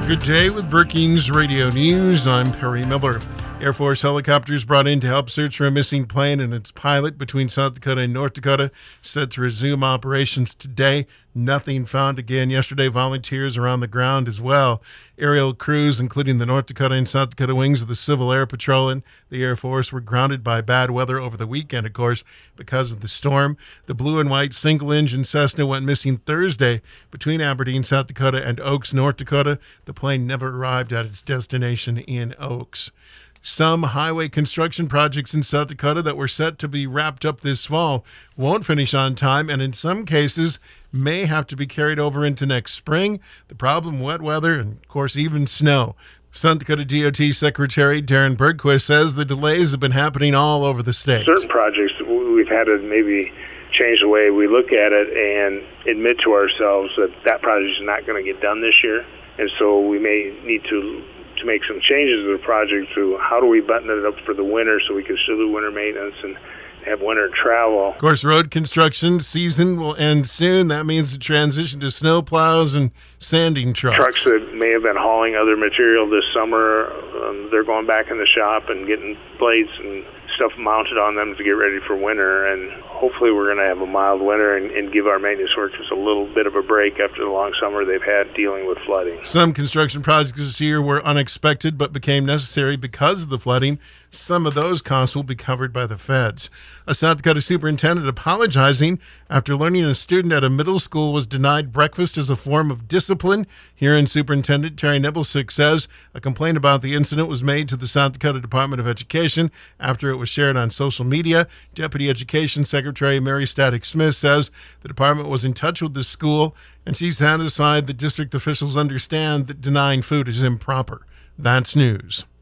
Good day with Brookings Radio News. I'm Perry Miller. Air Force helicopters brought in to help search for a missing plane and its pilot between South Dakota and North Dakota set to resume operations today. Nothing found again. Yesterday, volunteers are on the ground as well. Aerial crews, including the North Dakota and South Dakota wings of the Civil Air Patrol and the Air Force, were grounded by bad weather over the weekend, of course, because of the storm. The blue and white single-engine Cessna went missing Thursday between Aberdeen, South Dakota, and Oaks, North Dakota. The plane never arrived at its destination in Oaks. Some highway construction projects in South Dakota that were set to be wrapped up this fall won't finish on time, and in some cases may have to be carried over into next spring. The problem, wet weather and, of course, even snow. South Dakota DOT Secretary Darren Bergquist says the delays have been happening all over the state. Certain projects, we've had to maybe change the way we look at it and admit to ourselves that that project is not going to get done this year, and so we may need to make some changes to the project to how do we button it up for the winter so we can still do winter maintenance and have winter travel. Of course, road construction season will end soon. That means the transition to snow plows and sanding trucks. Trucks that may have been hauling other material this summer, they're going back in the shop and getting blades and stuff mounted on them to get ready for winter. And hopefully we're going to have a mild winter and give our maintenance workers a little bit of a break after the long summer they've had dealing with flooding. Some construction projects this year were unexpected but became necessary because of the flooding. Some of those costs will be covered by the feds. A South Dakota superintendent apologizing after learning a student at a middle school was denied breakfast as a form of discipline. Herein Superintendent Terry Nibblesick says a complaint about the incident was made to the South Dakota Department of Education after it was shared on social media. Deputy Education Secretary Mary Static Smith says the department was in touch with the school and she's satisfied that district officials understand that denying food is improper. That's news.